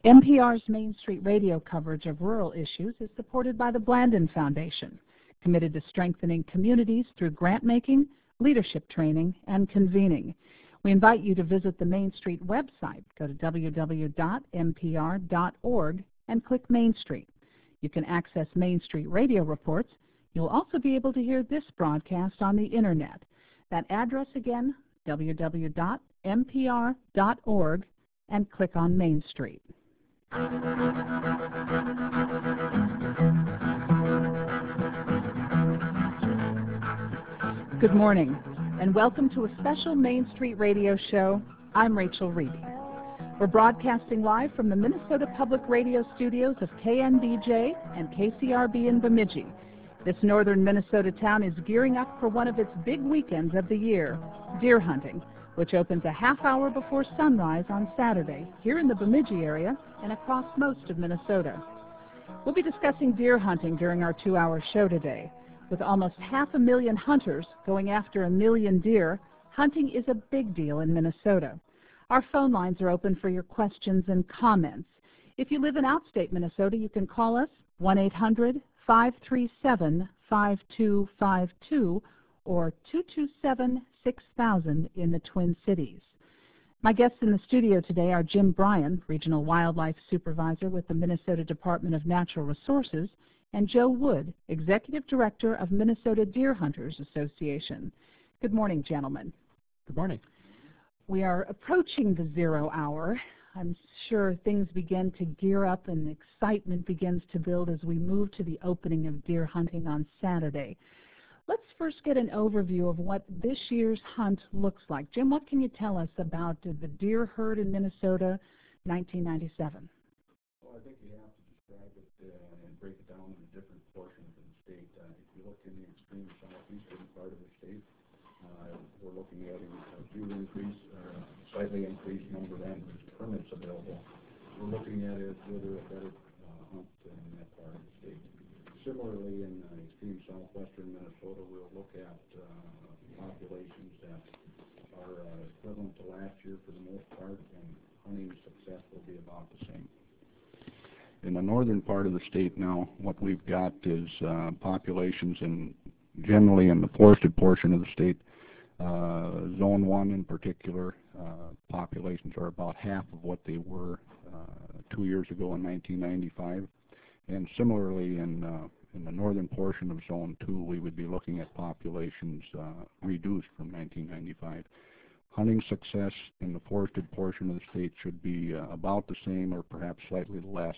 NPR's Main Street radio coverage of rural issues is supported by the Blandin Foundation, committed to strengthening communities through grant-making, leadership training, and convening. We invite you to visit the Main Street website. Go to www.npr.org and click Main Street. You can access Main Street radio reports. You'll also be able to hear this broadcast on the Internet. That address again, www.npr.org, and click on Main Street. Good morning, and welcome to a special Main Street radio show. I'm Rachel Reedy. We're broadcasting live from the Minnesota Public Radio studios of KNBJ and KCRB in Bemidji. This northern Minnesota town is gearing up for one of its big weekends of the year, deer hunting, which opens a half hour before sunrise on Saturday here in the Bemidji area and across most of Minnesota. We'll be discussing deer hunting during our 2-hour show today. With almost 500,000 hunters going after 1 million deer, hunting is a big deal in Minnesota. Our phone lines are open for your questions and comments. If you live in outstate Minnesota, you can call us 1-800-537-5252 or 227-6000 in the Twin Cities. My guests in the studio today are Jim Bryan, Regional Wildlife Supervisor with the Minnesota Department of Natural Resources, and Joe Wood, Executive Director of Minnesota Deer Hunters Association. Good morning, gentlemen. Good morning. We are approaching the 0 hour. I'm sure things begin to gear up and excitement begins to build as we move to the opening of deer hunting on Saturday. Let's first get an overview of what this year's hunt looks like. Jim, what can you tell us about the deer herd in Minnesota 1997? Well, I think you have to describe it and break it down into different portions of the state. If you look in the extreme southeastern part of the state, we're looking at a few increase, slightly increased number of animals permits available. We're looking at it whether a better hunt in that part of the state. Similarly, in extreme southwestern Minnesota, we'll look at populations that are equivalent to last year for the most part, and hunting success will be about the same. In the northern part of the state now, what we've got is populations generally in the forested portion of the state. Zone 1 in particular, populations are about half of what they were 2 years ago in 1995. And similarly, in the northern portion of Zone 2, we would be looking at populations reduced from 1995. Hunting success in the forested portion of the state should be about the same or perhaps slightly less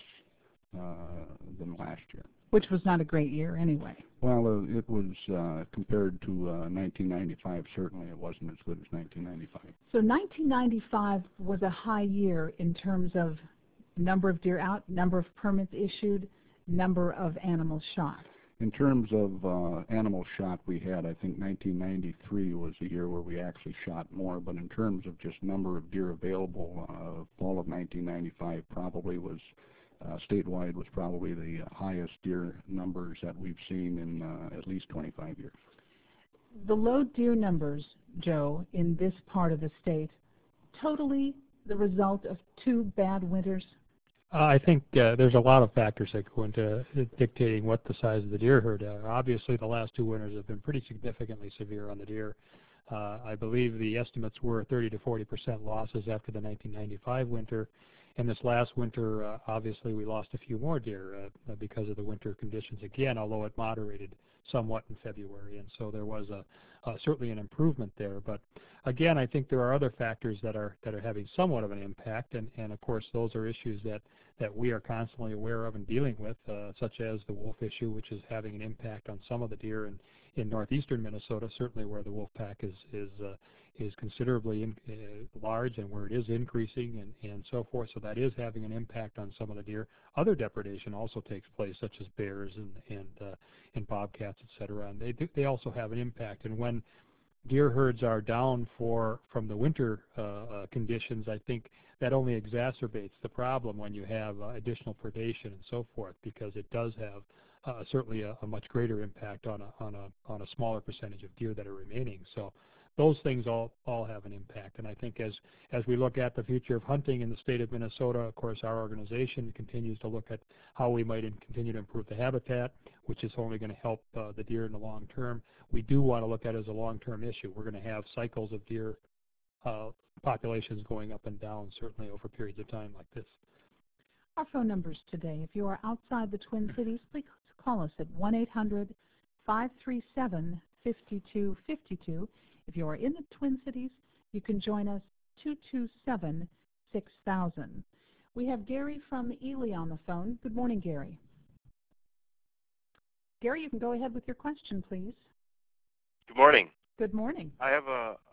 than last year. Which was not a great year anyway. Well, it was compared to 1995, certainly it wasn't as good as 1995. So 1995 was a high year in terms of number of deer out, number of permits issued, number of animals shot. In terms of animals shot, we had, I think 1993 was the year where we actually shot more, but in terms of just number of deer available, fall of 1995 probably was, statewide was probably the highest deer numbers that we've seen in at least 25 years. The low deer numbers, Joe, in this part of the state, totally the result of 2 bad winters? I think there's a lot of factors that go into dictating what the size of the deer herd are. Obviously, the last 2 winters have been pretty significantly severe on the deer. I believe the estimates were 30 to 40% losses after the 1995 winter. And this last winter, obviously, we lost a few more deer because of the winter conditions again, although it moderated somewhat in February. And so there was certainly an improvement there. But again, I think there are other factors that are having somewhat of an impact. And of course, those are issues that we are constantly aware of and dealing with, such as the wolf issue, which is having an impact on some of the deer in northeastern Minnesota, certainly where the wolf pack is considerably large and where it is increasing and so forth. So that is having an impact on some of the deer. Other depredation also takes place, such as bears and bobcats, etc. And they also have an impact. And when deer herds are down from the winter conditions, I think that only exacerbates the problem when you have additional predation and so forth, because it does have certainly a much greater impact on a smaller percentage of deer that are remaining. So those things all have an impact. And I think as we look at the future of hunting in the state of Minnesota, of course, our organization continues to look at how we might continue to improve the habitat, which is only going to help the deer in the long term. We do want to look at it as a long-term issue. We're going to have cycles of deer populations going up and down, certainly over periods of time like this. Our phone numbers today, if you are outside the Twin Cities, please call us at 1-800-537-5252. If you are in the Twin Cities, you can join us 227-6000. We have Gary from Ely on the phone. Good morning, Gary. Gary, you can go ahead with your question, please. Good morning. Good morning. I have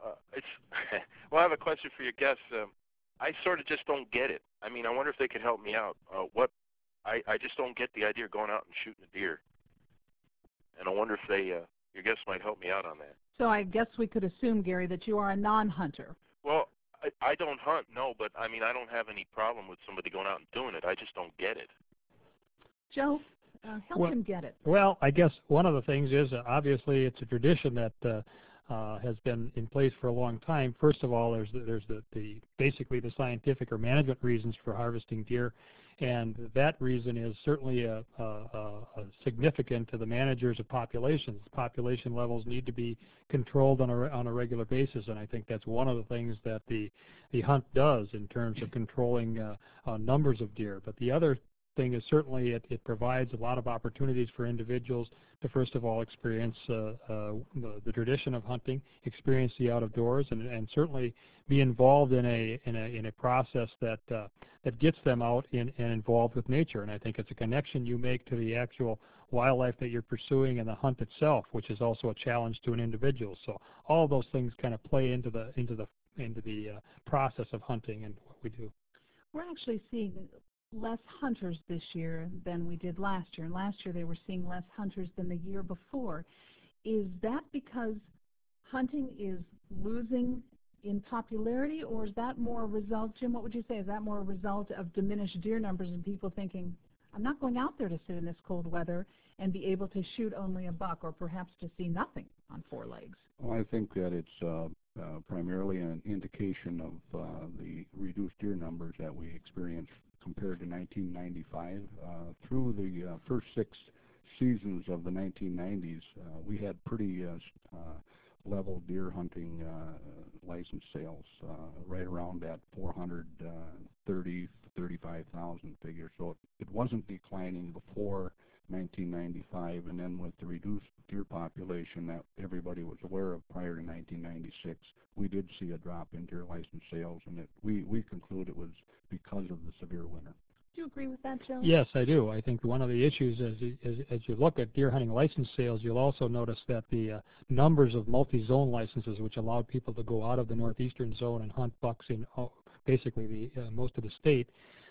I have a question for your guests. I sort of just don't get it. I mean, I wonder if they could help me out. I just don't get the idea of going out and shooting a deer, and I wonder if your guests might help me out on that. So I guess we could assume, Gary, that you are a non-hunter. Well, I don't hunt, no, but I mean, I don't have any problem with somebody going out and doing it. I just don't get it. Joe, help him get it. Well, I guess one of the things is obviously it's a tradition that has been in place for a long time. First of all, there's basically the scientific or management reasons for harvesting deer, and that reason is certainly significant to the managers of populations. Population levels need to be controlled on a regular basis, and I think that's one of the things that the hunt does in terms of controlling numbers of deer. But the other thing is certainly it provides a lot of opportunities for individuals to first of all experience the tradition of hunting, experience the out of doors, and certainly be involved in a process that gets them out and involved with nature. And I think it's a connection you make to the actual wildlife that you're pursuing and the hunt itself, which is also a challenge to an individual. So all of those things kind of play into the process of hunting and what we do. We're actually seeing less hunters this year than we did last year. And last year they were seeing less hunters than the year before. Is that because hunting is losing in popularity, or is that more a result, Jim, what would you say, is that more a result of diminished deer numbers and people thinking, I'm not going out there to sit in this cold weather and be able to shoot only a buck or perhaps to see nothing on four legs? Well, I think that it's primarily an indication of the reduced deer numbers that we experienced compared to 1995. Through the first 6 seasons of the 1990s, we had pretty level deer hunting license sales, right around that 430, 35,000 figure. So it wasn't declining before 1995, and then with the reduced deer population that everybody was aware of prior to 1996, we did see a drop in deer license sales, and we conclude it was because of the severe winter. Do you agree with that, Joe? Yes, I do. I think one of the issues as you look at deer hunting license sales, you'll also notice that the numbers of multi-zone licenses, which allowed people to go out of the northeastern zone and hunt bucks in basically most of the state,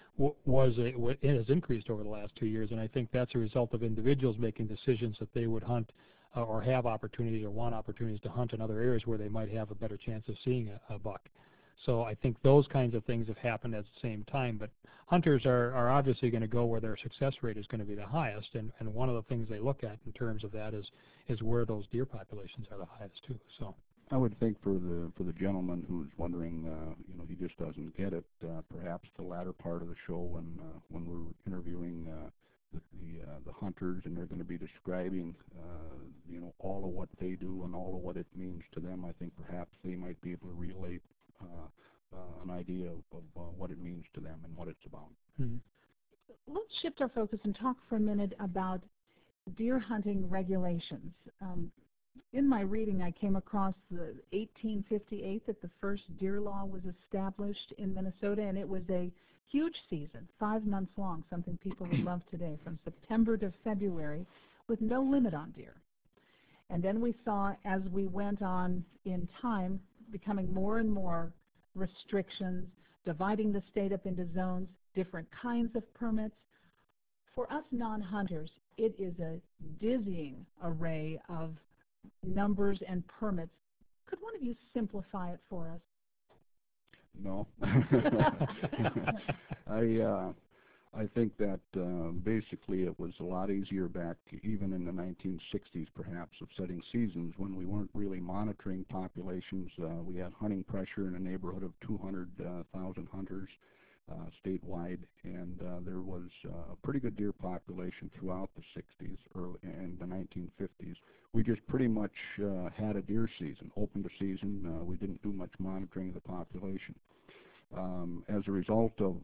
it has increased over the last 2 years, and I think that's a result of individuals making decisions that they would hunt or have opportunities or want opportunities to hunt in other areas where they might have a better chance of seeing a buck. So I think those kinds of things have happened at the same time, but hunters are obviously going to go where their success rate is going to be the highest, and one of the things they look at in terms of that is where those deer populations are the highest too. So I would think for the gentleman who's wondering, he just doesn't get it. Perhaps the latter part of the show when we're interviewing the hunters, and they're going to be describing, all of what they do and all of what it means to them. I think perhaps they might be able to relate an idea of what it means to them and what it's about. Mm-hmm. Let's shift our focus and talk for a minute about deer hunting regulations. In my reading, I came across the 1858 that the first deer law was established in Minnesota, and it was a huge season, 5 months long, something people would love today, from September to February, with no limit on deer. And then we saw, as we went on in time, becoming more and more restrictions, dividing the state up into zones, different kinds of permits. For us non-hunters, it is a dizzying array of numbers and permits. Could one of you simplify it for us? No. I think that basically it was a lot easier back even in the 1960s perhaps of setting seasons when we weren't really monitoring populations. We had hunting pressure in a neighborhood of 200,000 hunters statewide, and there was a pretty good deer population throughout the 60s and the 1950s. We just pretty much had a deer season, opened a season. We didn't do much monitoring of the population. As a result of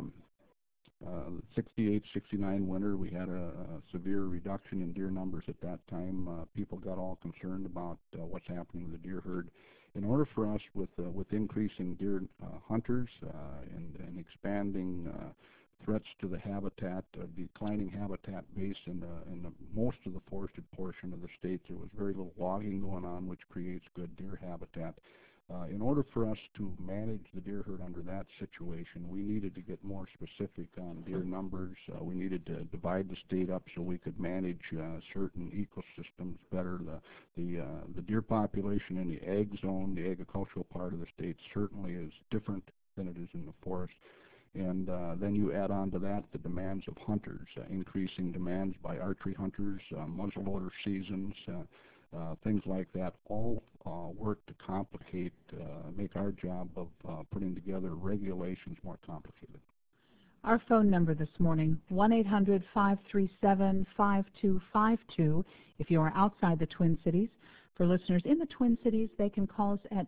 68-69 winter, we had a severe reduction in deer numbers at that time. People got all concerned about what's happening with the deer herd. In order for us, with increasing deer hunters and expanding threats to the habitat, declining habitat base in the most of the forested portion of the state, there was very little logging going on, which creates good deer habitat. In order for us to manage the deer herd under that situation, we needed to get more specific on deer numbers. We needed to divide the state up so we could manage certain ecosystems better. The deer population in the ag zone, the agricultural part of the state, certainly is different than it is in the forest. And then you add on to that the demands of hunters, increasing demands by archery hunters, muzzleloader seasons, things like that, all work to complicate, make our job of putting together regulations more complicated. Our phone number this morning, 1-800-537-5252, if you are outside the Twin Cities. For listeners in the Twin Cities, they can call us at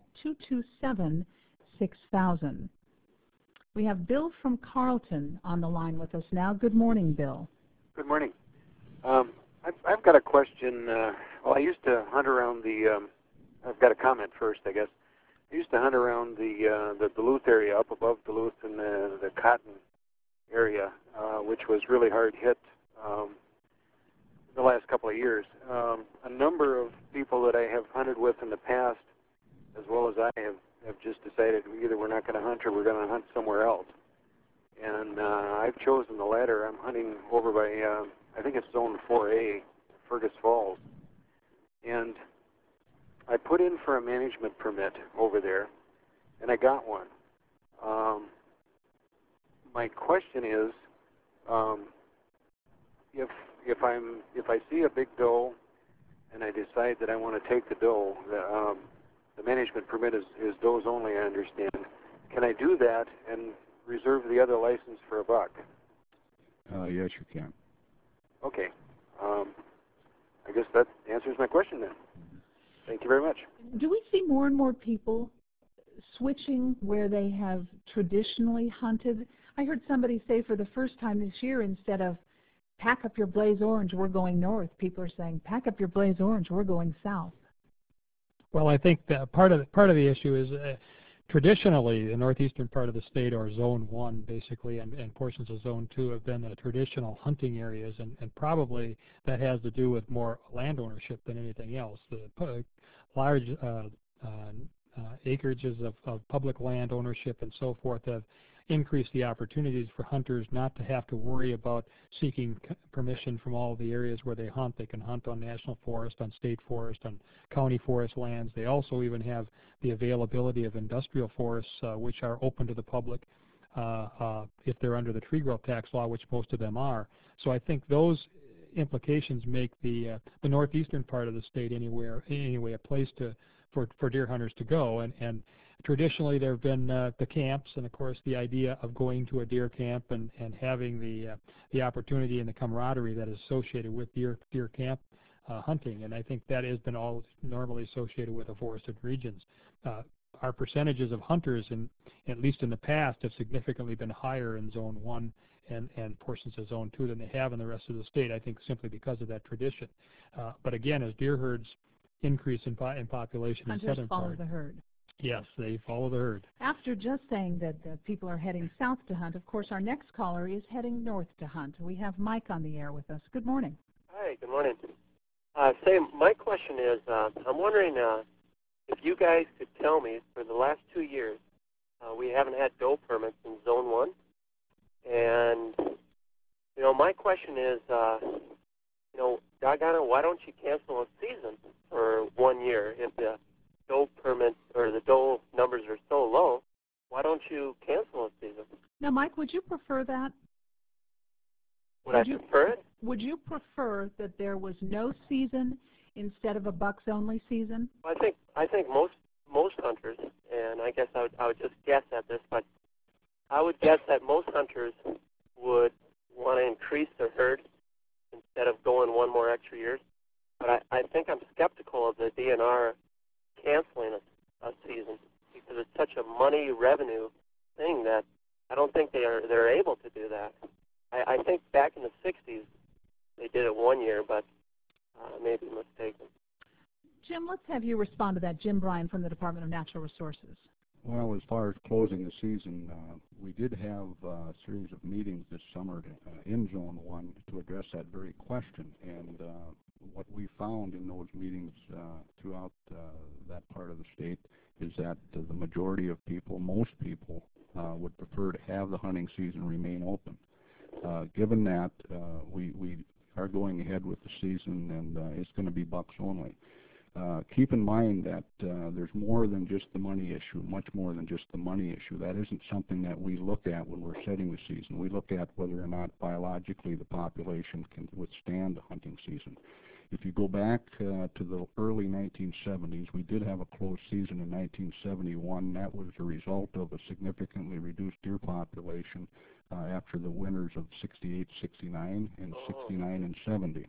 227-6000. We have Bill from Carlton on the line with us now. Good morning, Bill. Good morning. I've got a question. Well, I used to hunt around the, I've got a comment first, I guess. I used to hunt around the Duluth area, up above Duluth in the Cotton area, which was really hard hit the last couple of years. A number of people that I have hunted with in the past, as well as I have just decided either we're not going to hunt or we're going to hunt somewhere else. And I've chosen the latter. I'm hunting over by, I think it's Zone 4A, Fergus Falls. And I put in for a management permit over there, and I got one. My question is, if I see a big doe and I decide that I want to take the doe, the management permit is does only, I understand. Can I do that and reserve the other license for $1? Yes, you can. Okay. I guess that answers my question then. Thank you very much. Do we see more and more people switching where they have traditionally hunted? I heard somebody say for the first time this year, instead of pack up your Blaze Orange, we're going north, people are saying pack up your Blaze Orange, we're going south. Well, I think that part of the issue is traditionally the northeastern part of the state, or Zone 1 basically, and portions of Zone 2 have been the traditional hunting areas, and probably that has to do with more land ownership than anything else. The large acreages of public land ownership and so forth have increased the opportunities for hunters not to have to worry about seeking permission from all the areas where they hunt. They can hunt on national forest, on state forest, on county forest lands. They also even have the availability of industrial forests, which are open to the public if they're under the tree growth tax law, which most of them are. So I think those implications make the northeastern part of the state anyway a place for deer hunters to go. And traditionally there have been the camps, and of course the idea of going to a deer camp and having the opportunity and the camaraderie that is associated with deer camp hunting, and I think that has been all normally associated with the forested regions. Our percentages of hunters, at least in the past, have significantly been higher in Zone 1 and portions of Zone 2 than they have in the rest of the state, I think simply because of that tradition. But again, as deer herds increase in population in southern part, follow the herd. Yes, they follow the herd. After just saying that people are heading south to hunt, of course our next caller is heading north to hunt. We have Mike on the air with us. Good morning. Hi, good morning. My question is, I'm wondering if you guys could tell me, for the last 2 years, we haven't had doe permits in Zone 1. And, my question is, doggone it, why don't you cancel a season for 1 year? If the doe permits or the doe numbers are so low, why don't you cancel a season? Now, Mike, would you prefer that? Would I prefer it? Would you prefer that there was no season instead of a bucks-only season? Well, I think most hunters, and I guess I would just guess at this, but I would guess that most hunters would want to increase their herd instead of going one more extra year. But I think I'm skeptical of the DNR canceling a season because it's such a money revenue thing that I don't think they're able to do that. I think back in the 60s they did it 1 year, but I may be mistaken. Jim, let's have you respond to that. Jim Bryan from the Department of Natural Resources. Well, as far as closing the season, we did have a series of meetings this summer in Zone 1 to address that very question. And what we found in those meetings throughout that part of the state is that the majority of people, most people, would prefer to have the hunting season remain open. Given that, we are going ahead with the season, and it's going to be bucks only. Keep in mind that there's more than just the money issue, much more than just the money issue. That isn't something that we look at when we're setting the season. We look at whether or not biologically the population can withstand the hunting season. If you go back to the early 1970s, we did have a closed season in 1971. That was a result of a significantly reduced deer population after the winters of 68, 69, and 69 and 70.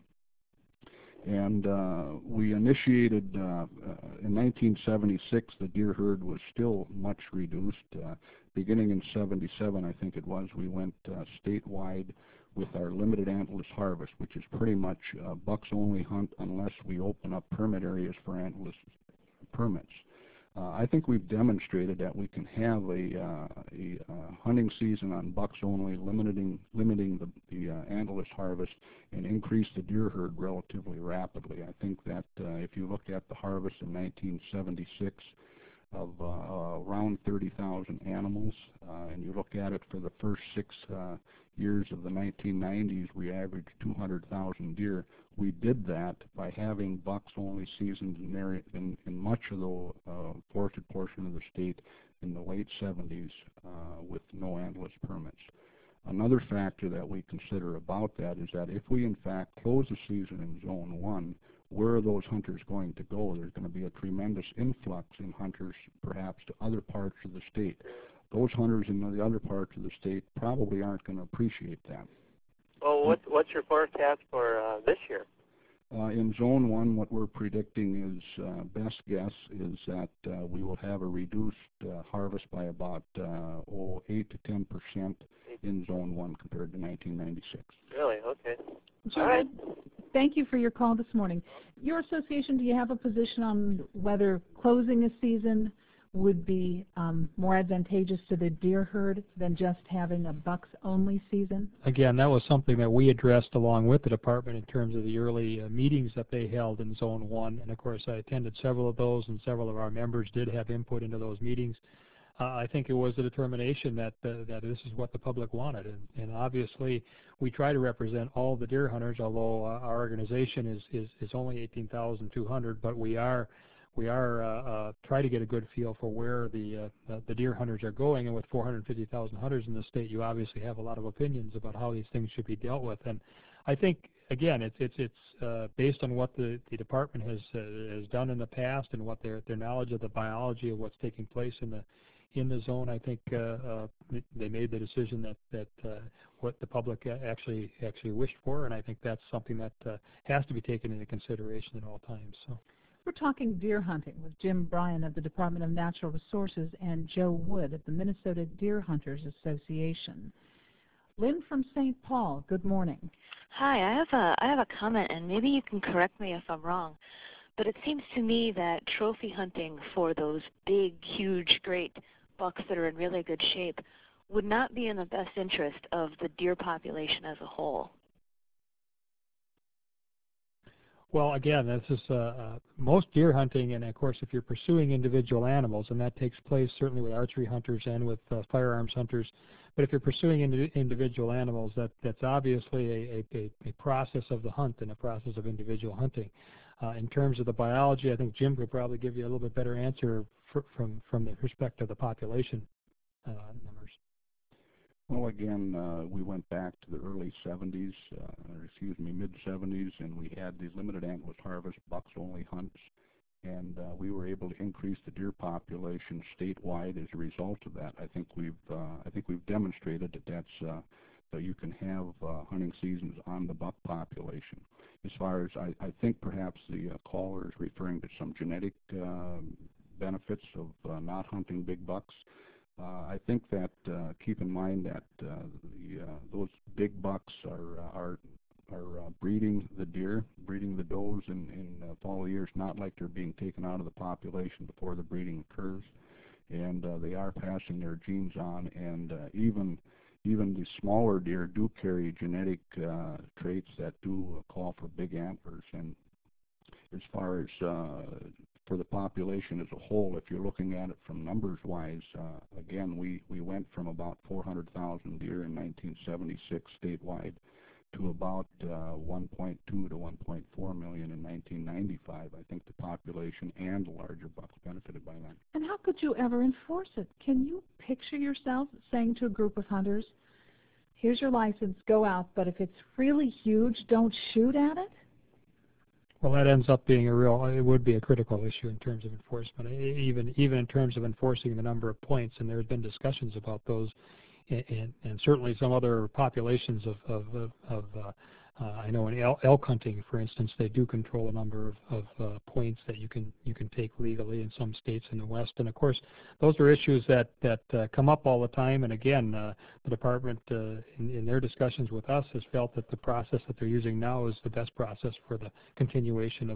And we initiated, in 1976, the deer herd was still much reduced. Beginning in 77, I think it was, we went statewide with our limited antlerless harvest, which is pretty much a bucks-only hunt unless we open up permit areas for antlerless permits. I think we've demonstrated that we can have a hunting season on bucks only, limiting the antlerless harvest, and increase the deer herd relatively rapidly. I think that if you look at the harvest in 1976 of around 30,000 animals, and you look at it for the first 6 years of the 1990s, we averaged 200,000 deer. We did that by having bucks-only seasons in much of the forested portion of the state in the late 70s with no antlerless permits. Another factor that we consider about that is that if we in fact close the season in Zone 1, where are those hunters going to go? There's going to be a tremendous influx in hunters perhaps to other parts of the state. Those hunters in the other parts of the state probably aren't going to appreciate that. Well, what's your forecast for this year? In Zone 1, what we're predicting is, best guess is that we will have a reduced harvest by about 8 to 10% in Zone 1 compared to 1996. Really? Okay. All right. Thank you for your call this morning. Your association, do you have a position on whether closing a season would be more advantageous to the deer herd than just having a bucks-only season? Again, that was something that we addressed along with the department in terms of the early meetings that they held in Zone 1. And, of course, I attended several of those, and several of our members did have input into those meetings. I think it was a determination that this is what the public wanted. And obviously, we try to represent all the deer hunters, although our organization is only 18,200, but we are try to get a good feel for where the deer hunters are going. And with 450,000 hunters in the state, you obviously have a lot of opinions about how these things should be dealt with. And I think, again, it's based on what the department has done in the past and what their knowledge of the biology of what's taking place in the zone. I think they made the decision that what the public actually wished for, and I think that's something that has to be taken into consideration at all times. So. We're talking deer hunting with Jim Bryan of the Department of Natural Resources and Joe Wood of the Minnesota Deer Hunters Association. Lynn from St. Paul, good morning. Hi, I have a comment, and maybe you can correct me if I'm wrong, but it seems to me that trophy hunting for those big, huge, great bucks that are in really good shape would not be in the best interest of the deer population as a whole. Well, again, this is most deer hunting, and of course, if you're pursuing individual animals, and that takes place certainly with archery hunters and with firearms hunters, but if you're pursuing individual animals, that's obviously a process of the hunt and a process of individual hunting. In terms of the biology, I think Jim could probably give you a little bit better answer from the perspective of the population numbers. Well, again, we went back to the early 70s, mid-70s, and we had these limited antlerless harvest bucks-only hunts, and we were able to increase the deer population statewide as a result of that. I think we've demonstrated that that you can have hunting seasons on the buck population. As far as I think perhaps the caller is referring to some genetic benefits of not hunting big bucks. I think that keep in mind that those big bucks are breeding the deer, breeding the does in fall years, not like they're being taken out of the population before the breeding occurs, and they are passing their genes on, and even the smaller deer do carry genetic traits that do call for big antlers. And as far as for the population as a whole, if you're looking at it from numbers-wise, again, we went from about 400,000 deer in 1976 statewide to about 1.2 to 1.4 million in 1995. I think the population and the larger bucks benefited by that. And how could you ever enforce it? Can you picture yourself saying to a group of hunters, here's your license, go out, but if it's really huge, don't shoot at it? Well, that ends up being it would be a critical issue in terms of enforcement, even in terms of enforcing the number of points, and there's been discussions about those, and certainly some other populations I know in elk hunting, for instance, they do control a number of points that you can take legally in some states in the West, and of course those are issues that come up all the time. And again, the department in their discussions with us has felt that the process that they're using now is the best process for the continuation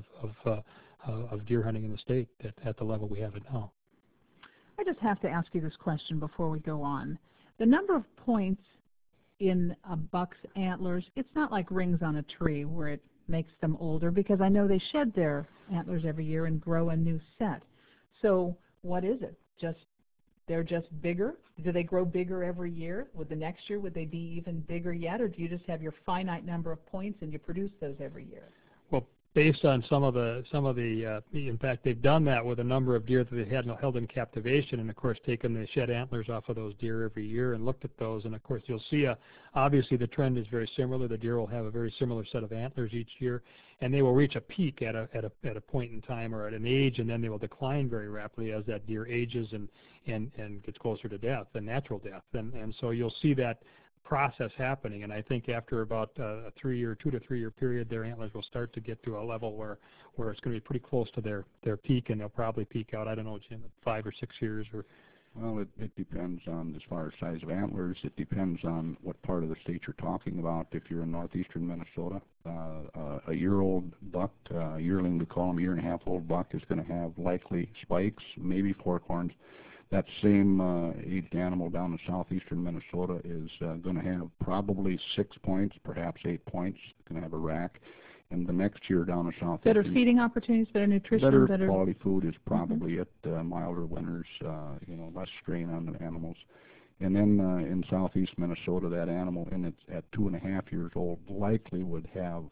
of deer hunting in the state at the level we have it now. I just have to ask you this question before we go on. The number of points in a buck's antlers, it's not like rings on a tree where it makes them older, because I know they shed their antlers every year and grow a new set. So what is it? They're just bigger? Do they grow bigger every year? Would the next year, would they be even bigger yet, or do you just have your finite number of points and you produce those every year? Well, based on some of the in fact, they've done that with a number of deer that they had held in captivation, and of course taken the shed antlers off of those deer every year and looked at those, and of course you'll see obviously the trend is very similar. The deer will have a very similar set of antlers each year, and they will reach a peak at a point in time or at an age, and then they will decline very rapidly as that deer ages and gets closer to death, the natural death, and so you'll see that process happening, and I think after about a 2 to 3 year period, their antlers will start to get to a level where it's going to be pretty close to their peak, and they'll probably peak out, I don't know, Jim, 5 or 6 years. Well, it depends on, as far as size of antlers, it depends on what part of the state you're talking about. If you're in northeastern Minnesota, a year-old buck, yearling we call them, year-and-a-half-old buck, is going to have likely spikes, maybe fork horns. That same aged animal down in southeastern Minnesota is going to have probably 6 points, perhaps 8 points. It's going to have a rack. And the next year down in southeastern... Better feeding opportunities, better nutrition, better quality food is probably it. Milder winters, less strain on the animals. And then in southeast Minnesota, that animal at 2.5 years old likely would have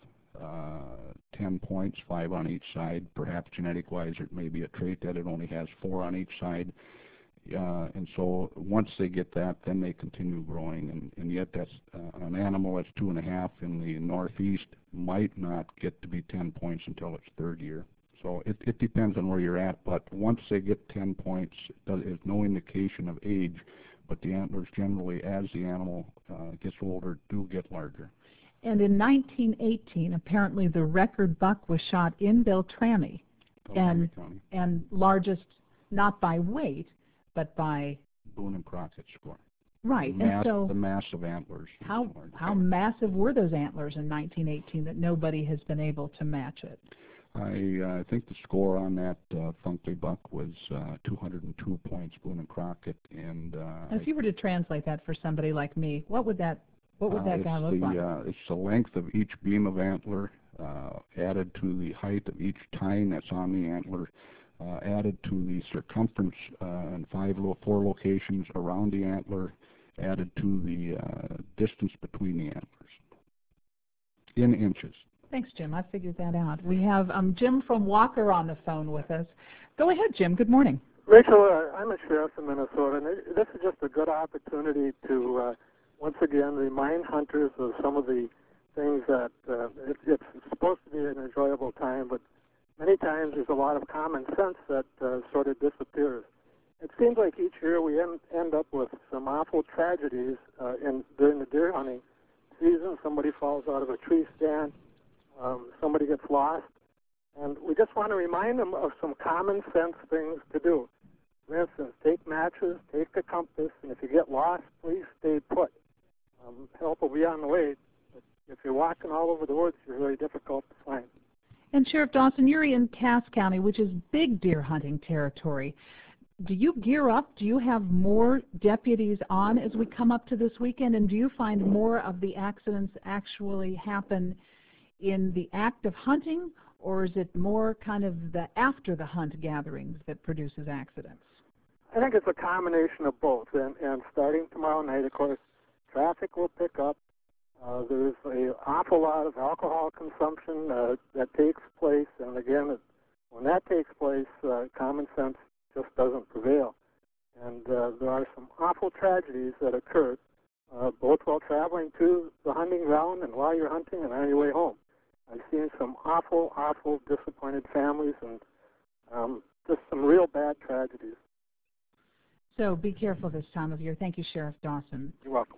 10 points, 5 on each side. Perhaps genetic-wise, it may be a trait that it only has 4 on each side. And so once they get that, then they continue growing, and yet that's an animal that's 2.5 in the northeast might not get to be 10 points until its 3rd year. So it depends on where you're at, but once they get 10 points, there's no indication of age, but the antlers generally, as the animal gets older, do get larger. And in 1918, apparently the record buck was shot in Beltrami, and largest, not by weight, but by Boone and Crockett score. Right, and so the massive antlers. How massive were those antlers in 1918 that nobody has been able to match it? I think the score on that Funkley buck was 202 points, Boone and Crockett, and if you were to translate that for somebody like me, what would that guy look like? It's the length of each beam of antler added to the height of each tine that's on the antler, added to the circumference in 4 locations around the antler, added to the distance between the antlers in inches. Thanks, Jim. I figured that out. We have Jim from Walker on the phone with us. Go ahead, Jim. Good morning. Rachel, I'm a sheriff in Minnesota, and this is just a good opportunity to once again remind hunters of some of the things that it's supposed to be an enjoyable time, but many times there's a lot of common sense that sort of disappears. It seems like each year we end up with some awful tragedies during the deer hunting season. Somebody falls out of a tree stand, somebody gets lost, and we just want to remind them of some common sense things to do. For instance, take matches, take a compass, and if you get lost, please stay put. Help will be on the way, but if you're walking all over the woods, you're very difficult to find. And Sheriff Dawson, you're in Cass County, which is big deer hunting territory. Do you gear up? Do you have more deputies on as we come up to this weekend? And do you find more of the accidents actually happen in the act of hunting, or is it more kind of the after the hunt gatherings that produces accidents? I think it's a combination of both. And starting tomorrow night, of course, traffic will pick up. There's an awful lot of alcohol consumption that takes place. And again, when that takes place, common sense just doesn't prevail. And there are some awful tragedies that occur, both while traveling to the hunting ground and while you're hunting and on your way home. I've seen some awful, awful disappointed families and just some real bad tragedies. So be careful this time of year. Thank you, Sheriff Dawson. You're welcome.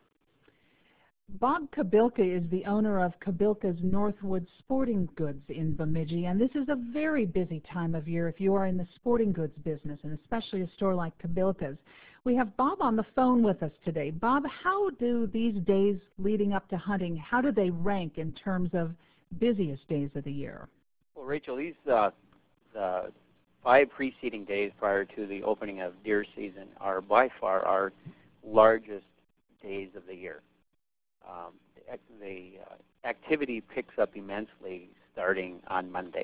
Bob Kabilka is the owner of Kabilka's Northwood Sporting Goods in Bemidji, and this is a very busy time of year if you are in the sporting goods business, and especially a store like Kabilka's. We have Bob on the phone with us today. Bob, how do these days leading up to hunting, how do they rank in terms of busiest days of the year? Well, Rachel, these the 5 preceding days prior to the opening of deer season are by far our largest days of the year. The activity picks up immensely starting on Monday.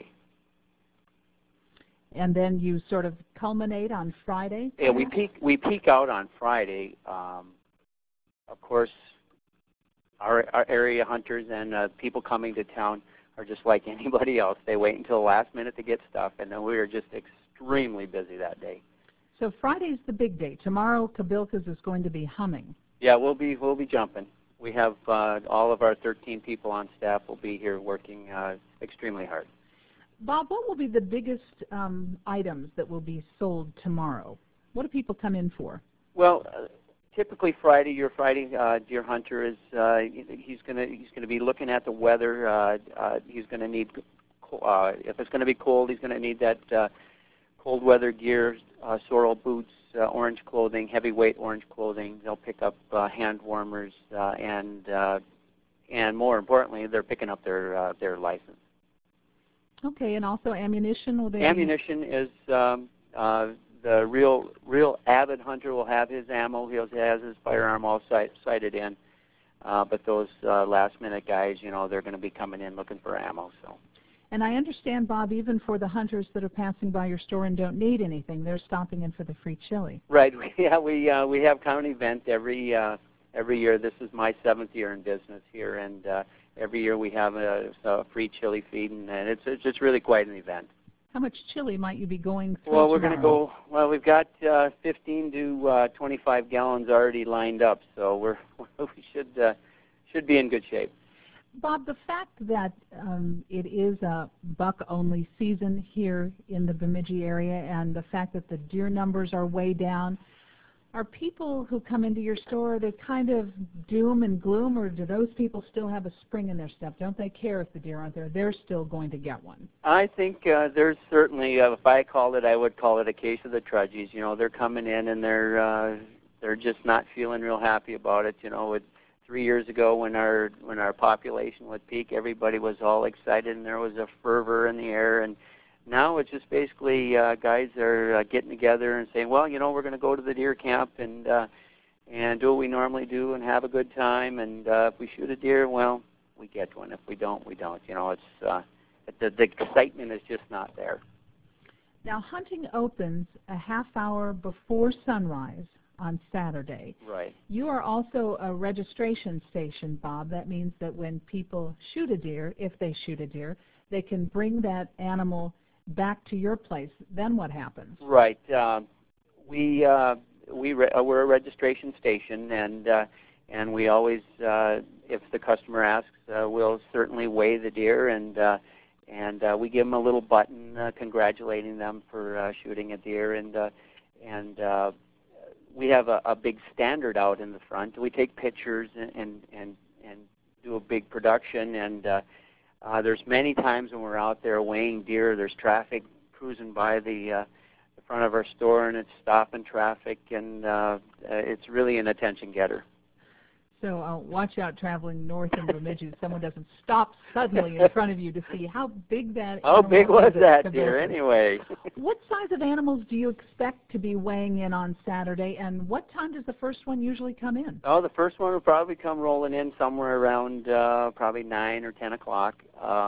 And then you sort of culminate on Friday? Yeah, we peak out on Friday. Of course, our area hunters and people coming to town are just like anybody else. They wait until the last minute to get stuff, and then we are just extremely busy that day. So Friday's the big day. Tomorrow, Kabilka's is going to be humming. Yeah, we'll be jumping. We have all of our 13 people on staff will be here working extremely hard. Bob, what will be the biggest items that will be sold tomorrow? What do people come in for? Well, typically Friday, your Friday deer hunter is he's going to be looking at the weather. He's going to need if it's going to be cold, he's going to need that cold weather gear, sorrel boots, orange clothing, heavyweight orange clothing. They'll pick up hand warmers and more importantly, they're picking up their license. Okay, and also ammunition? Will they ammunition is the real avid hunter will have his ammo. He has his firearm all sighted in. But those last-minute guys, they're going to be coming in looking for ammo. So. And I understand, Bob, even for the hunters that are passing by your store and don't need anything, they're stopping in for the free chili. Right. Yeah, we have kind of an event every year. This is my 7th year in business here, and every year we have a free chili feed, and it's just really quite an event. How much chili might you be going through? Well, we're going to go. Well, we've got 15 to 25 gallons already lined up, so we should be in good shape. Bob, the fact that it is a buck-only season here in the Bemidji area, and the fact that the deer numbers are way down, are people who come into your store, are they kind of doom and gloom, or do those people still have a spring in their step? Don't they care if the deer aren't there? They're still going to get one. I think there's certainly, if I called it, I would call it a case of the trudgies. They're coming in and they're just not feeling real happy about it. 3 years ago when our population would peak, everybody was all excited and there was a fervor in the air, and now it's just basically guys are getting together and saying, well, we're going to go to the deer camp and do what we normally do and have a good time, and if we shoot a deer, well, we get one. If we don't, we don't. It's the excitement is just not there. Now, hunting opens a half hour before sunrise on Saturday. Right. You are also a registration station, Bob. That means that when people shoot a deer, if they shoot a deer, they can bring that animal back to your place. Then what happens? Right. We're a registration station, and and we always, if the customer asks, we'll certainly weigh the deer, and we give them a little button congratulating them for shooting a deer, and we have a big standard out in the front. We take pictures and do a big production, and there's many times when we're out there weighing deer, there's traffic cruising by the front of our store, and it's stopping traffic, and it's really an attention getter. So watch out traveling north in Bemidji. Someone doesn't stop suddenly in front of you to see how big that How big was that deer deer anyway? What size of animals do you expect to be weighing in on Saturday, and what time does the first one usually come in? Oh, the first one will probably come rolling in somewhere around probably 9 or 10 o'clock.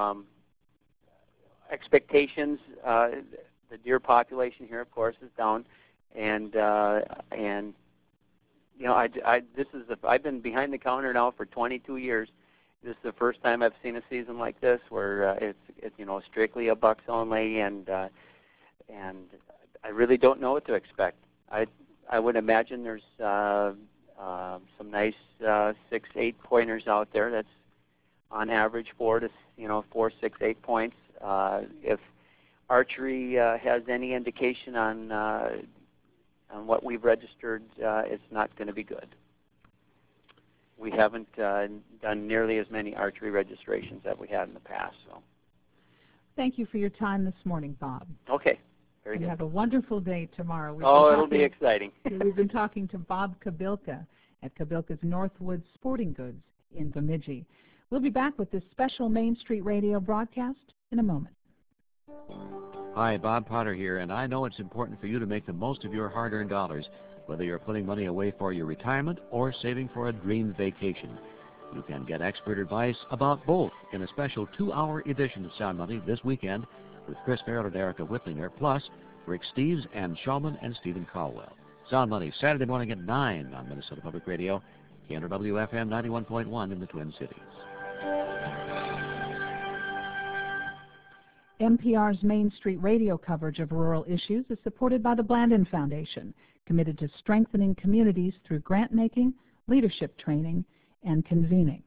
Expectations, the deer population here, of course, is down, and you know, I've been behind the counter now for 22 years. This is the first time I've seen a season like this where it's you know, strictly a bucks only, and I really don't know what to expect. I would imagine there's some nice 6, 8 pointers out there. That's on average 4, 6, 8 points. If archery has any indication on what we've registered, it's not going to be good. We haven't done nearly as many archery registrations that we had in the past. So, thank you for your time this morning, Bob. Okay, very and good. Have a wonderful day tomorrow. It'll be exciting. We've been talking to Bob Kabilka at Kabilka's Northwood Sporting Goods in Bemidji. We'll be back with this special Main Street Radio broadcast in a moment. Hi, Bob Potter here, and I know it's important for you to make the most of your hard-earned dollars, whether you're putting money away for your retirement or saving for a dream vacation. You can get expert advice about both in a special 2-hour edition of Sound Money this weekend with Chris Farrell and Erica Whitlinger, plus Rick Steves, Ann Shulman, and Stephen Caldwell. Sound Money, Saturday morning at 9 on Minnesota Public Radio, KNRW FM 91.1 in the Twin Cities. NPR's Main Street Radio coverage of rural issues is supported by the Blandin Foundation, committed to strengthening communities through grant-making, leadership training, and convening.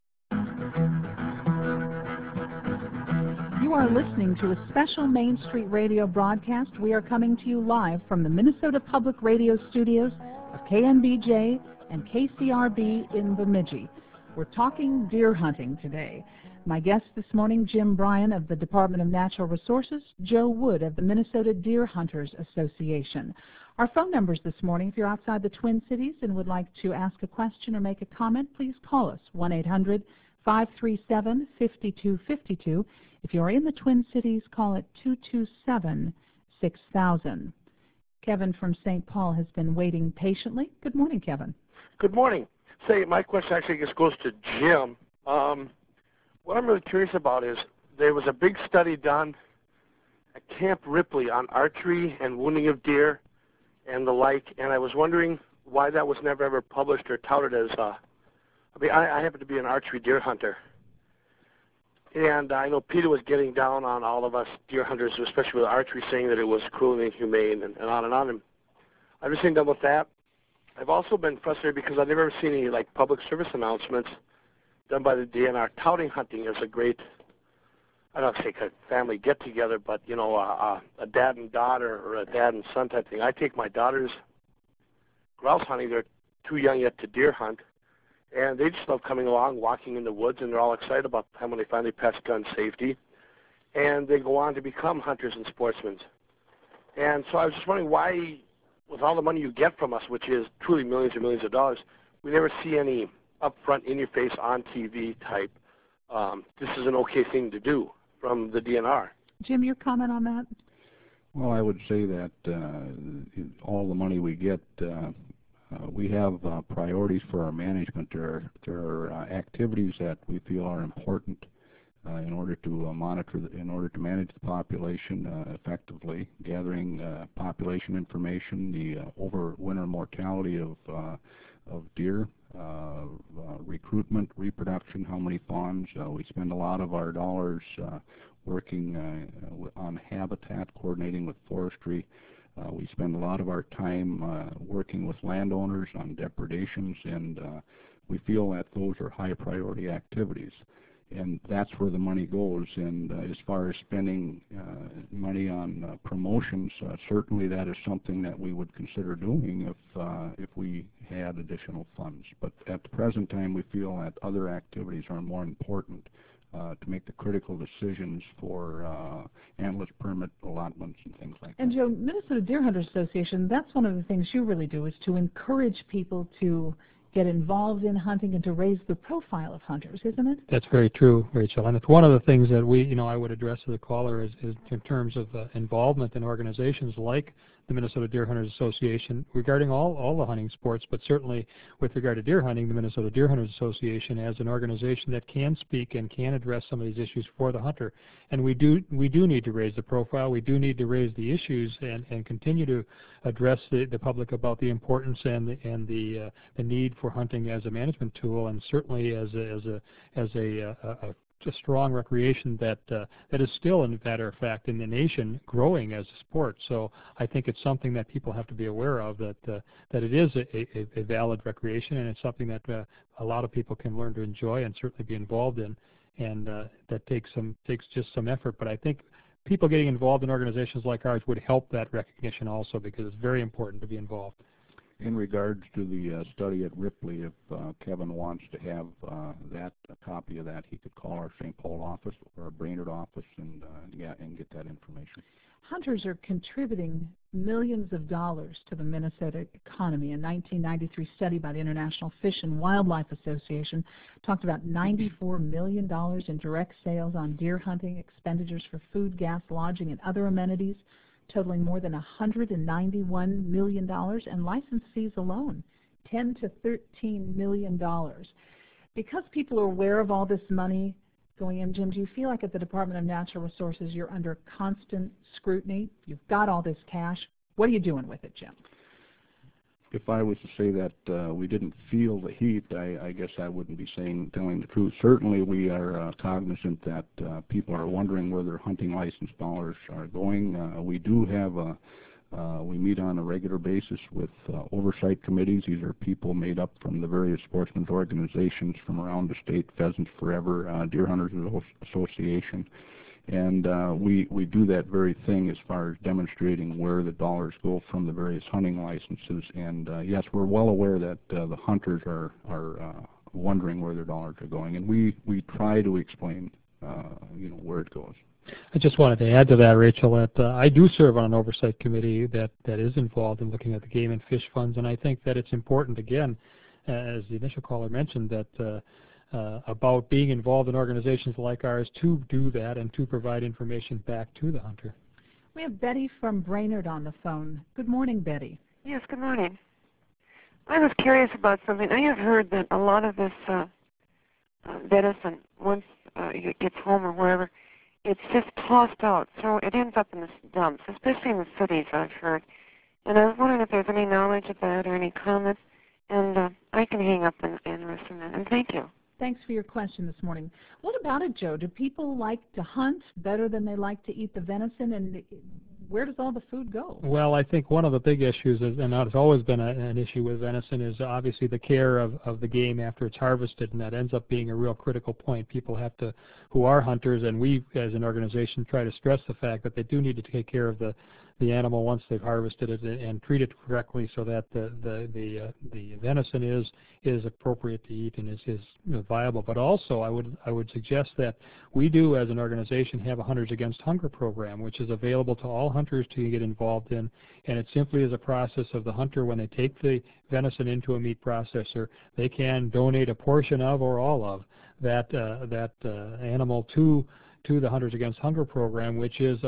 You are listening to a special Main Street Radio broadcast. We are coming to you live from the Minnesota Public Radio studios of KNBJ and KCRB in Bemidji. We're talking deer hunting today. My guests this morning, Jim Bryan of the Department of Natural Resources, Joe Wood of the Minnesota Deer Hunters Association. Our phone numbers this morning, if you're outside the Twin Cities and would like to ask a question or make a comment, please call us, 1-800-537-5252. If you're in the Twin Cities, call it 227-6000. Kevin from St. Paul has been waiting patiently. Good morning, Kevin. Good morning. Say, my question actually just goes to Jim. What I'm really curious about is there was a big study done at Camp Ripley on archery and wounding of deer and the like, and I was wondering why that was never ever published or touted as I happen to be an archery deer hunter. And I know Peter was getting down on all of us deer hunters, especially with archery, saying that it was cruel and inhumane and on and on. And I've just been done with that. I've also been frustrated because I've never seen any like public service announcements done by the DNR touting hunting as a great, I don't know if say family get-together, but, you know, a dad and daughter or a dad and son type thing. I take my daughters grouse hunting. They're too young yet to deer hunt, and they just love coming along, walking in the woods, and they're all excited about the time when they finally pass gun safety, and they go on to become hunters and sportsmen. And so I was just wondering why, with all the money you get from us, which is truly millions and millions of dollars, we never see any upfront, in-your-face, on TV type, this is an okay thing to do from the DNR. Jim, your comment on that? Well, I would say that all the money we get, we have priorities for our management. There are activities that we feel are important in order to in order to manage the population effectively, gathering population information, the overwinter mortality of deer, recruitment, reproduction, how many fawns. We spend a lot of our dollars working on habitat, coordinating with forestry. We spend a lot of our time working with landowners on depredations, and we feel that those are high priority activities. And that's where the money goes. And as far as spending money on promotions, certainly that is something that we would consider doing if we had additional funds. But at the present time, we feel that other activities are more important to make the critical decisions for antlerless permit allotments and things like that. And Joe, Minnesota Deer Hunters Association, that's one of the things you really do, is to encourage people to get involved in hunting and to raise the profile of hunters, isn't it? That's very true, Rachel. And it's one of the things that I would address to the caller is in terms of involvement in organizations like the Minnesota Deer Hunters Association regarding all the hunting sports, but certainly with regard to deer hunting, the Minnesota Deer Hunters Association as an organization that can speak and can address some of these issues for the hunter. And we do need to raise the profile. We do need to raise the issues and continue to address the public about the importance and the need for hunting as a management tool, and certainly as a strong recreation that is still, in matter of fact, in the nation growing as a sport. So I think it's something that people have to be aware of, that it is a valid recreation, and it's something that a lot of people can learn to enjoy and certainly be involved in, and that takes just some effort. But I think people getting involved in organizations like ours would help that recognition also, because it's very important to be involved. In regards to the study at Ripley, if Kevin wants to have a copy of that, he could call our St. Paul office or our Brainerd office and get that information. Hunters are contributing millions of dollars to the Minnesota economy. A 1993 study by the International Fish and Wildlife Association talked about $94 million in direct sales on deer hunting, expenditures for food, gas, lodging, and other amenities, totaling more than $191 million, and license fees alone, $10 to $13 million. Because people are aware of all this money going in, Jim, do you feel like at the Department of Natural Resources you're under constant scrutiny? You've got all this cash. What are you doing with it, Jim? If I was to say that we didn't feel the heat, I guess I wouldn't be telling the truth. Certainly we are cognizant that people are wondering where their hunting license dollars are going. We do have we meet on a regular basis with oversight committees. These are people made up from the various sportsmen's organizations from around the state, Pheasants Forever, Deer Hunters Association. And we do that very thing as far as demonstrating where the dollars go from the various hunting licenses. And yes, we're well aware that the hunters are wondering where their dollars are going, and we try to explain where it goes. I just wanted to add to that, Rachel, that I do serve on an oversight committee that is involved in looking at the game and fish funds, and I think that it's important, again, as the initial caller mentioned, that about being involved in organizations like ours to do that and to provide information back to the hunter. We have Betty from Brainerd on the phone. Good morning, Betty. Yes, good morning. I was curious about something. I have heard that a lot of this venison, once it gets home or wherever, it's just tossed out, so it ends up in the dumps, especially in the cities, I've heard. And I was wondering if there's any knowledge of that or any comments, and I can hang up and listen in. And thank you. Thanks for your question this morning. What about it, Joe? Do people like to hunt better than they like to eat the venison, and where does all the food go? Well, I think one of the big issues, and it's always been an issue with venison, is obviously the care of the game after it's harvested, and that ends up being a real critical point. People have to, who are hunters, and we as an organization try to stress the fact that they do need to take care of the animal once they've harvested it and treat it correctly so that the venison is appropriate to eat and is viable. But also, I would suggest that we do as an organization have a Hunters Against Hunger program, which is available to all hunters to get involved in, and it simply is a process of the hunter when they take the venison into a meat processor, they can donate a portion of or all of that animal to the Hunters Against Hunger program, which is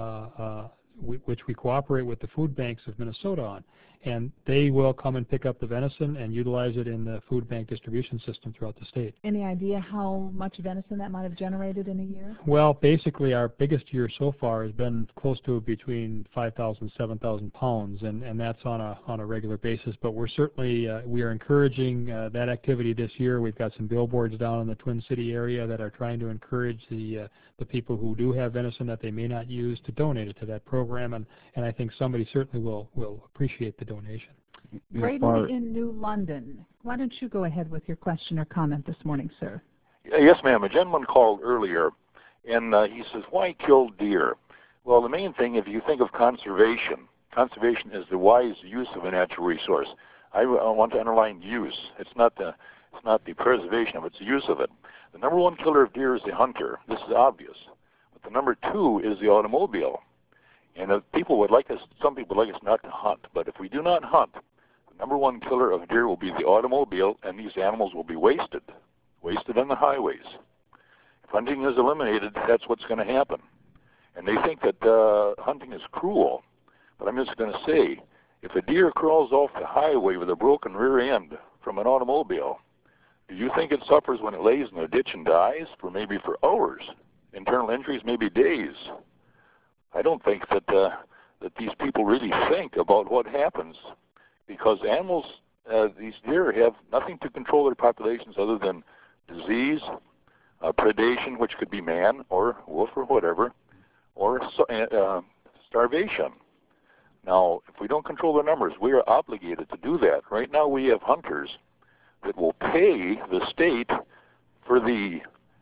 which we cooperate with the food banks of Minnesota on. And they will come and pick up the venison and utilize it in the food bank distribution system throughout the state. Any idea how much venison that might have generated in a year? Well, basically our biggest year so far has been close to between 5,000 and 7,000 pounds, and that's on a regular basis. But we're certainly, we are encouraging that activity this year. We've got some billboards down in the Twin City area that are trying to encourage the people who do have venison that they may not use to donate it to that program, and I think somebody certainly will appreciate the donation. Braden in New London, why don't you go ahead with your question or comment this morning, sir? Yes, ma'am. A gentleman called earlier, and he says, why kill deer? Well, the main thing, if you think of conservation, conservation is the wise use of a natural resource. I want to underline use. It's not the preservation of it, it's the use of it. The number one killer of deer is the hunter. This is obvious. But the number two is the automobile. And people would like us, some people would like us not to hunt. But if we do not hunt, the number one killer of deer will be the automobile, and these animals will be wasted on the highways. If hunting is eliminated, that's what's going to happen. And they think that hunting is cruel. But I'm just going to say, if a deer crawls off the highway with a broken rear end from an automobile, do you think it suffers when it lays in a ditch and dies for maybe for hours? Internal injuries, maybe days. I don't think that that these people really think about what happens, because animals, these deer have nothing to control their populations other than disease, predation, which could be man or wolf or whatever, or starvation. Now, if we don't control the numbers, we are obligated to do that. Right now we have hunters that will pay the state for the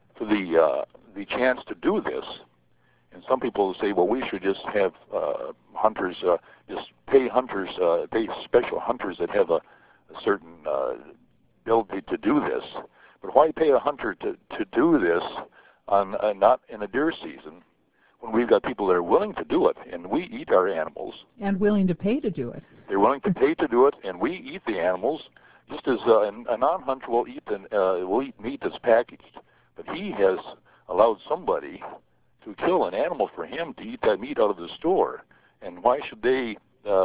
chance to do this. And some people say, well, we should just have hunters, just pay hunters, pay special hunters that have a certain ability to do this. But why pay a hunter to do this on not in a deer season when we've got people that are willing to do it, and we eat our animals. And willing to pay to do it. They're willing to pay to do it, and we eat the animals, just as a non-hunter will eat meat that's packaged. But he has allowed somebody to kill an animal for him to eat that meat out of the store. And why should they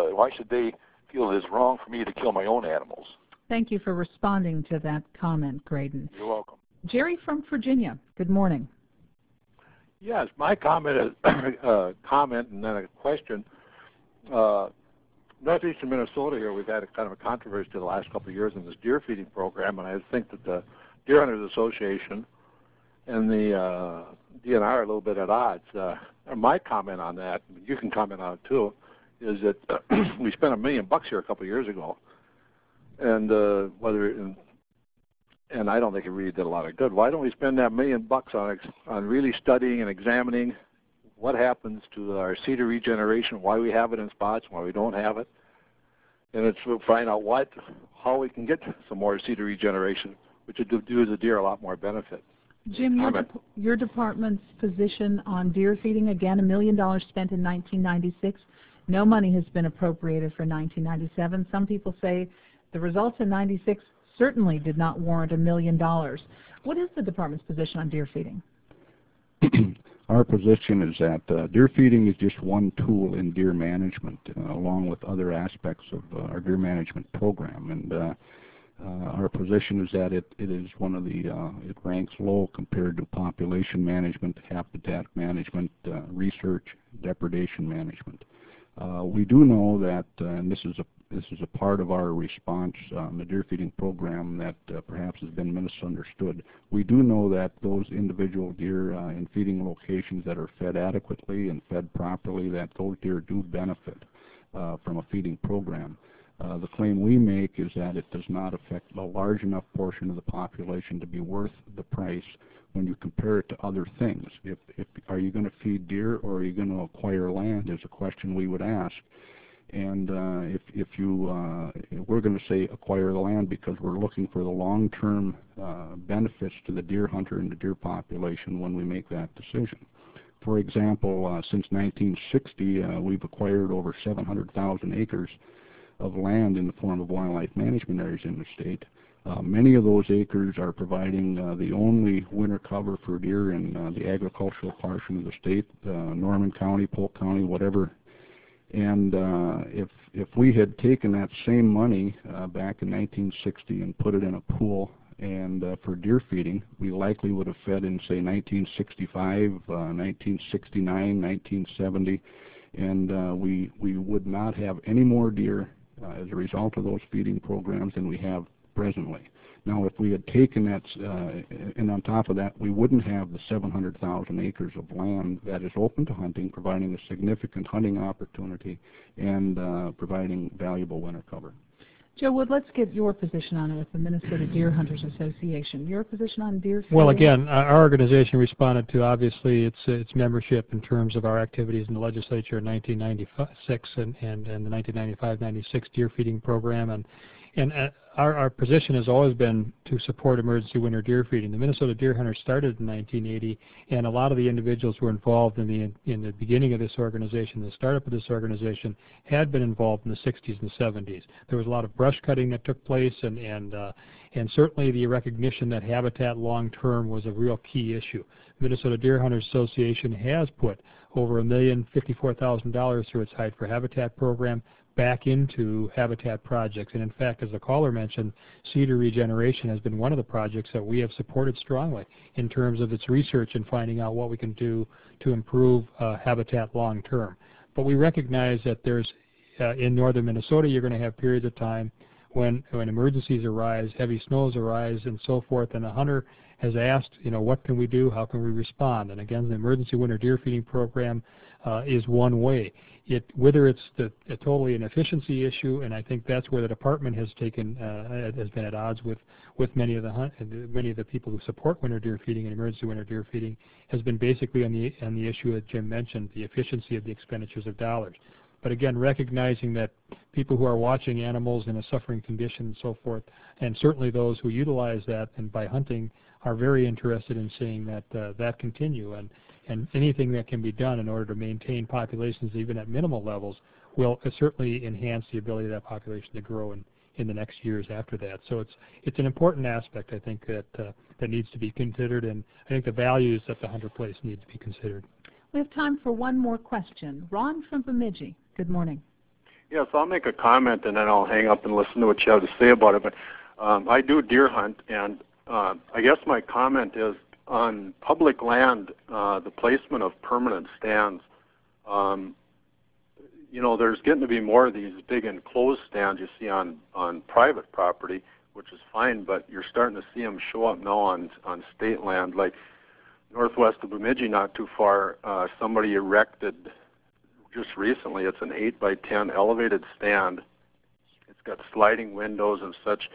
feel it is wrong for me to kill my own animals? Thank you for responding to that comment, Graydon. You're welcome. Jerry from Virginia, good morning. Yes, my comment is a comment and then a question. Northeastern Minnesota here, we've had a kind of a controversy the last couple of years in this deer feeding program, and I think that the Deer Hunters Association and the DNR are a little bit at odds. My comment on that, you can comment on it too, is that we spent $1 million here a couple of years ago, and and I don't think it really did a lot of good. Why don't we spend that $1 million on really studying and examining what happens to our cedar regeneration, why we have it in spots, why we don't have it, and we'll find out how we can get some more cedar regeneration, which would do the deer a lot more benefit. Jim, your department's position on deer feeding, again, $1 million spent in 1996. No money has been appropriated for 1997. Some people say the results in 96 certainly did not warrant $1 million. What is the department's position on deer feeding? Our position is that deer feeding is just one tool in deer management, along with other aspects of our deer management program. And our position is that it is one of the, it ranks low compared to population management, habitat management, research, depredation management. We do know that, and this is a part of our response on the deer feeding program that perhaps has been misunderstood. We do know that those individual deer in feeding locations that are fed adequately and fed properly, that those deer do benefit from a feeding program. The claim we make is that it does not affect a large enough portion of the population to be worth the price when you compare it to other things. Are you going to feed deer or are you going to acquire land is a question we would ask. And we're going to say acquire the land because we're looking for the long-term benefits to the deer hunter and the deer population when we make that decision. For example, since 1960, we've acquired over 700,000 acres of land in the form of wildlife management areas in the state. Many of those acres are providing the only winter cover for deer in the agricultural portion of the state, Norman County, Polk County, whatever. And if we had taken that same money back in 1960 and put it in a pool and for deer feeding, we likely would have fed in, say, 1965, 1969, 1970, and we would not have any more deer as a result of those feeding programs than we have presently. Now, if we had taken that, and on top of that, we wouldn't have the 700,000 acres of land that is open to hunting, providing a significant hunting opportunity and providing valuable winter cover. Joe Wood, let's get your position on it with the Minnesota Deer Hunters Association. Your position on deer feeding? Well, again, our organization responded to, obviously, its membership in terms of our activities in the legislature in 1996 and the 1995-96 deer feeding program. And our position has always been to support emergency winter deer feeding. The Minnesota Deer Hunters started in 1980, and a lot of the individuals who were involved in the beginning of this organization, the startup of this organization, had been involved in the 60s and 70s. There was a lot of brush cutting that took place, and certainly the recognition that habitat long-term was a real key issue. Minnesota Deer Hunters Association has put over $1,054,000 through its Hide for Habitat program back into habitat projects. And in fact, as the caller mentioned, Cedar Regeneration has been one of the projects that we have supported strongly in terms of its research and finding out what we can do to improve habitat long term. But we recognize that there's, in northern Minnesota, you're going to have periods of time when emergencies arise, heavy snows arise, and so forth, and the hunter has asked, what can we do, how can we respond? And again, the emergency winter deer feeding program is one way. Whether it's totally an efficiency issue, and I think that's where the department has been at odds with many of the people who support winter deer feeding and emergency winter deer feeding, has been basically on the issue that Jim mentioned, the efficiency of the expenditures of dollars. But again, recognizing that people who are watching animals in a suffering condition and so forth, and certainly those who utilize that and by hunting, are very interested in seeing that continue. And anything that can be done in order to maintain populations even at minimal levels will certainly enhance the ability of that population to grow in the next years after that. So it's an important aspect, I think, that needs to be considered, and I think the values that the hunter place need to be considered. We have time for one more question. Ron from Bemidji. Good morning. Yes, I'll make a comment and then I'll hang up and listen to what you have to say about it. But I do deer hunt, and I guess my comment is on public land, the placement of permanent stands. There's getting to be more of these big enclosed stands you see on private property, which is fine, but you're starting to see them show up now on state land. Like northwest of Bemidji, not too far, somebody erected just recently, it's an 8x10 elevated stand. It's got sliding windows and such.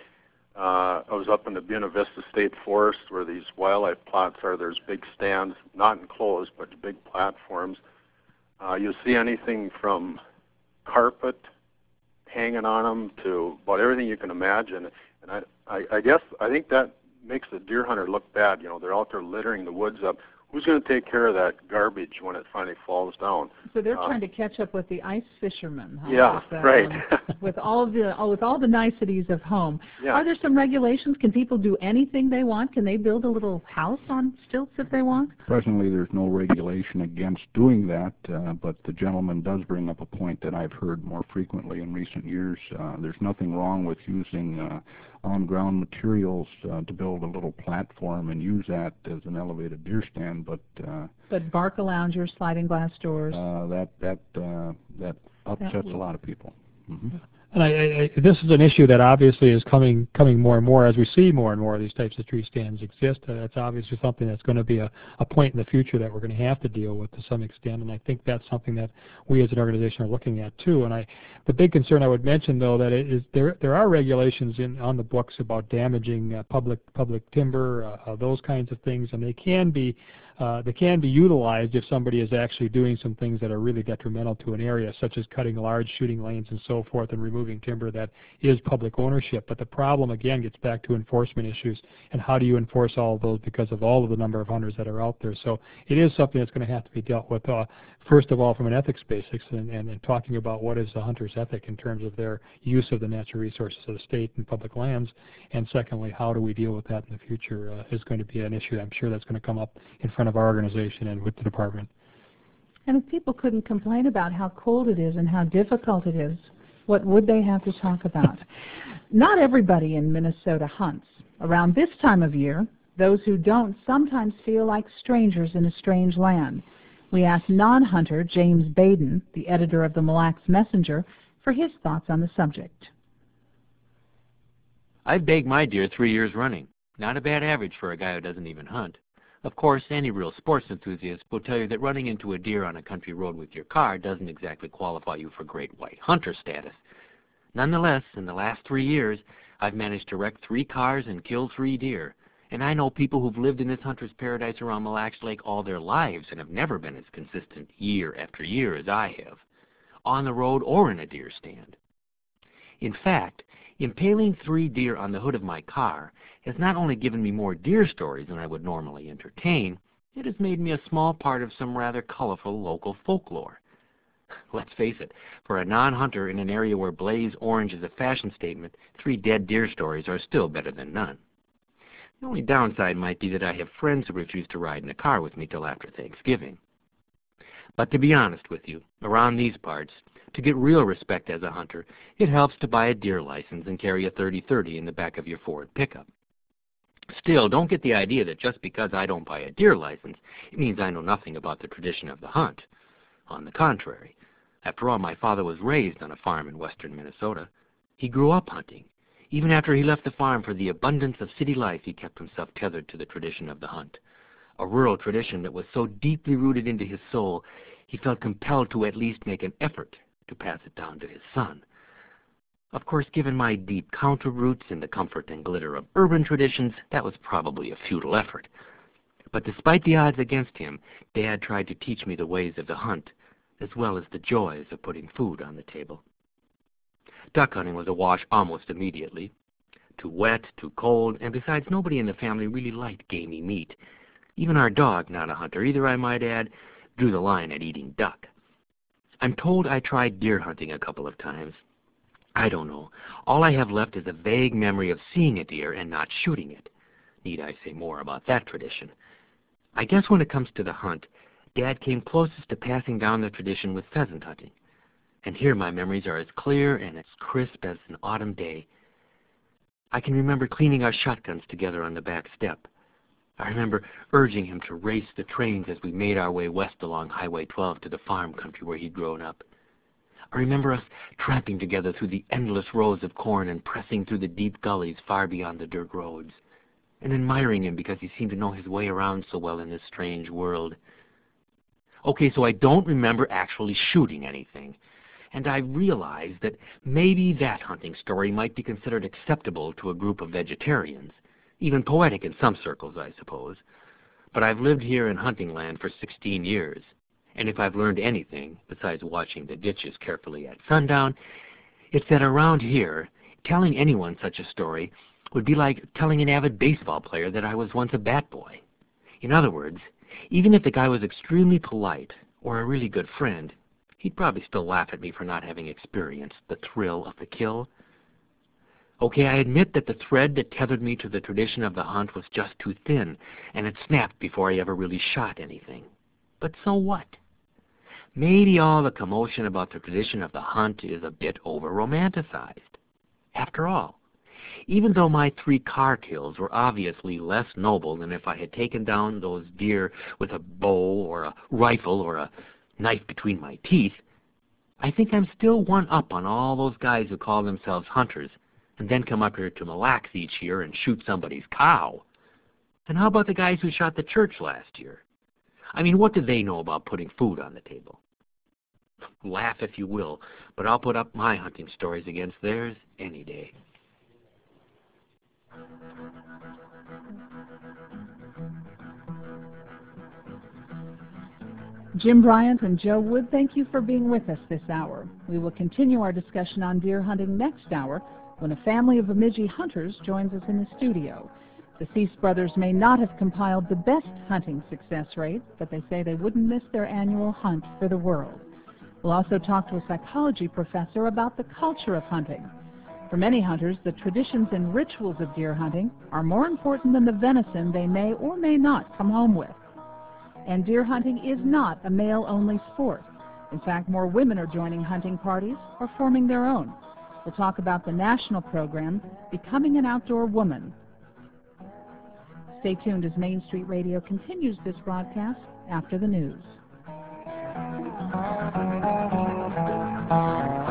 I was up in the Buena Vista State Forest where these wildlife plots are. There's big stands, not enclosed, but big platforms. You'll see anything from carpet hanging on them to about everything you can imagine. And I think that makes the deer hunter look bad. They're out there littering the woods up. Who's going to take care of that garbage when it finally falls down? So they're trying to catch up with the ice fishermen. Huh? Yeah, right. with all the niceties of home. Yeah. Are there some regulations? Can people do anything they want? Can they build a little house on stilts if they want? Presently, there's no regulation against doing that, but the gentleman does bring up a point that I've heard more frequently in recent years. There's nothing wrong with using on-ground materials to build a little platform and use that as an elevated deer stand, but Barca loungers, sliding glass doors. That upsets a lot of people. Mm-hmm. And this is an issue that obviously is coming more and more as we see more and more of these types of tree stands exist. That's obviously something that's going to be a point in the future that we're going to have to deal with to some extent, and I think that's something that we as an organization are looking at too. And the big concern I would mention, though, that there are regulations on the books about damaging public timber, those kinds of things, and they can be utilized if somebody is actually doing some things that are really detrimental to an area, such as cutting large shooting lanes and so forth and removing timber that is public ownership. But the problem, again, gets back to enforcement issues and how do you enforce all of those because of all of the number of hunters that are out there. So it is something that's going to have to be dealt with, first of all, from an ethics basics and talking about what is the hunter's ethic in terms of their use of the natural resources of the state and public lands, and secondly, how do we deal with that in the future is going to be an issue I'm sure that's going to come up in front of our organization and with the department. And if people couldn't complain about how cold it is and how difficult it is, what would they have to talk about? Not everybody in Minnesota hunts. Around this time of year, those who don't sometimes feel like strangers in a strange land. We asked non-hunter James Baden, the editor of the Mille Lacs Messenger, for his thoughts on the subject. I've bagged my deer 3 years running. Not a bad average for a guy who doesn't even hunt. Of course, any real sports enthusiast will tell you that running into a deer on a country road with your car doesn't exactly qualify you for great white hunter status. Nonetheless, in the last 3 years, I've managed to wreck 3 cars and kill 3 deer. And I know people who've lived in this hunter's paradise around Mille Lacs Lake all their lives and have never been as consistent year after year as I have, on the road or in a deer stand. In fact, impaling 3 deer on the hood of my car has not only given me more deer stories than I would normally entertain, it has made me a small part of some rather colorful local folklore. Let's face it, for a non-hunter in an area where blaze orange is a fashion statement, 3 dead deer stories are still better than none. The only downside might be that I have friends who refuse to ride in a car with me till after Thanksgiving. But to be honest with you, around these parts, to get real respect as a hunter, it helps to buy a deer license and carry a 30-30 in the back of your Ford pickup. Still, don't get the idea that just because I don't buy a deer license, it means I know nothing about the tradition of the hunt. On the contrary, after all, my father was raised on a farm in western Minnesota. He grew up hunting. Even after he left the farm for the abundance of city life, he kept himself tethered to the tradition of the hunt. A rural tradition that was so deeply rooted into his soul, he felt compelled to at least make an effort to pass it down to his son. Of course, given my deep counter roots in the comfort and glitter of urban traditions, that was probably a futile effort. But despite the odds against him, Dad tried to teach me the ways of the hunt, as well as the joys of putting food on the table. Duck hunting was a wash almost immediately. Too wet, too cold, and besides, nobody in the family really liked gamey meat. Even our dog, not a hunter either, I might add, drew the line at eating duck. I'm told I tried deer hunting a couple of times. I don't know. All I have left is a vague memory of seeing a deer and not shooting it. Need I say more about that tradition? I guess when it comes to the hunt, Dad came closest to passing down the tradition with pheasant hunting. And here my memories are as clear and as crisp as an autumn day. I can remember cleaning our shotguns together on the back step. I remember urging him to race the trains as we made our way west along Highway 12 to the farm country where he'd grown up. I remember us tramping together through the endless rows of corn and pressing through the deep gullies far beyond the dirt roads, and admiring him because he seemed to know his way around so well in this strange world. Okay, so I don't remember actually shooting anything. And I realized that maybe that hunting story might be considered acceptable to a group of vegetarians, even poetic in some circles, I suppose. But I've lived here in hunting land for 16 years, and if I've learned anything, besides watching the ditches carefully at sundown, it's that around here, telling anyone such a story would be like telling an avid baseball player that I was once a bat boy. In other words, even if the guy was extremely polite or a really good friend, he'd probably still laugh at me for not having experienced the thrill of the kill. Okay, I admit that the thread that tethered me to the tradition of the hunt was just too thin, and it snapped before I ever really shot anything. But so what? Maybe all the commotion about the tradition of the hunt is a bit over-romanticized. After all, even though my 3 car kills were obviously less noble than if I had taken down those deer with a bow or a rifle or a knife between my teeth, I think I'm still one up on all those guys who call themselves hunters and then come up here to Mille Lacs each year and shoot somebody's cow. And how about the guys who shot the church last year? I mean, what do they know about putting food on the table? Laugh if you will, but I'll put up my hunting stories against theirs any day. Jim Bryant and Joe Wood, thank you for being with us this hour. We will continue our discussion on deer hunting next hour when a family of Bemidji hunters joins us in the studio. The Cease brothers may not have compiled the best hunting success rate, but they say they wouldn't miss their annual hunt for the world. We'll also talk to a psychology professor about the culture of hunting. For many hunters, the traditions and rituals of deer hunting are more important than the venison they may or may not come home with. And deer hunting is not a male-only sport. In fact, more women are joining hunting parties or forming their own. We'll talk about the national program, Becoming an Outdoor Woman. Stay tuned as Main Street Radio continues this broadcast after the news.